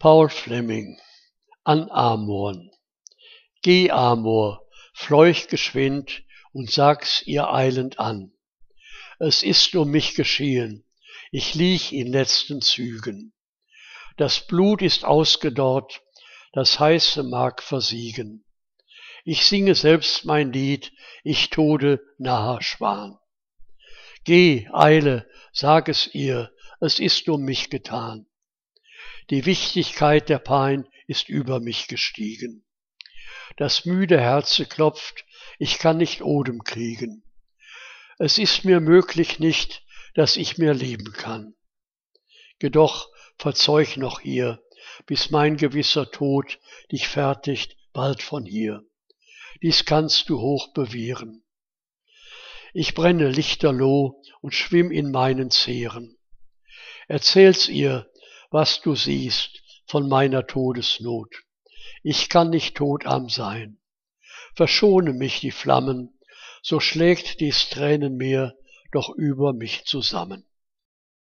Paul Fleming an Amorn. Geh, Amor, fleuch geschwind und sag's ihr eilend an. Es ist um mich geschehen, ich lieg in letzten Zügen. Das Blut ist ausgedorrt, das heiße mag versiegen. Ich singe selbst mein Lied, ich Tode naher Schwan. Geh, eile, sag es ihr, es ist um mich getan. Die Wichtigkeit der Pein ist über mich gestiegen. Das müde Herze klopft, ich kann nicht Odem kriegen. Es ist mir möglich nicht, dass ich mehr leben kann. Jedoch verzeug noch hier, bis mein gewisser Tod dich fertigt bald von hier. Dies kannst du hoch bewähren. Ich brenne lichterloh und schwimm in meinen Zehren. Erzähl's ihr, was du siehst von meiner Todesnot. Ich kann nicht totarm sein. Verschone mich die Flammen, so schlägt dies Tränenmeer doch über mich zusammen.